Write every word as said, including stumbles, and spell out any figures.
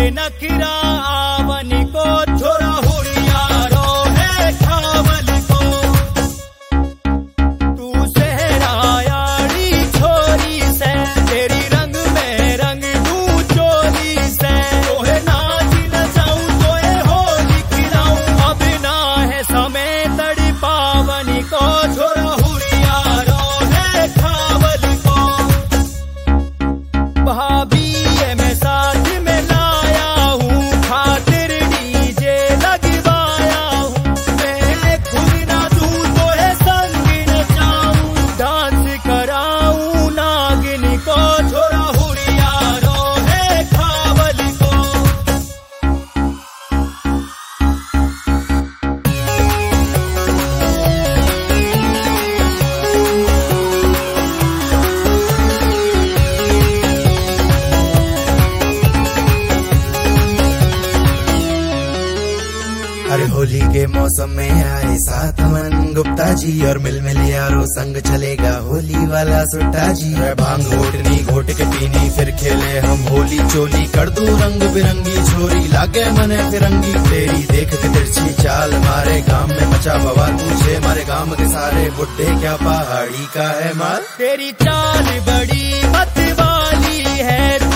नखरा आवन को छोरा हुरिया रो है खावल को। तू सहरायाड़ी छोरी से तेरी रंग में रंग दू चोरी से। तोहे नाच न जाऊं तोहे होली खिलाऊं अब ना है समय तड़ी पावन को छोरा हुरिया रो है खावल को। भाभी ये मैं साथ में लाया हूँ खातिर डीजे लगवाया हूँ। मैं खुद ना दूं तो है संग नचाऊं डांस कराऊं नागिन को छोरा हुरिया रो है खावल को। अरे होली के मौसम में आए साथ मन गुप्ता जी और मिल मिल यारो संग चलेगा होली वाला सुट्टा जी। मैं भांग घोटनी घोट के पीनी फिर खेले हम होली चोली कर दूं रंग बिरंगी छोरी लागे मने फिरंगी। तेरी देख के तिरछी चाल मारे गांव में मचा बवाल पूछे हमारे गांव के सारे बुड्ढे क्या पहाड़ी का है माल। तेरी चाल बड़ी मत वाली है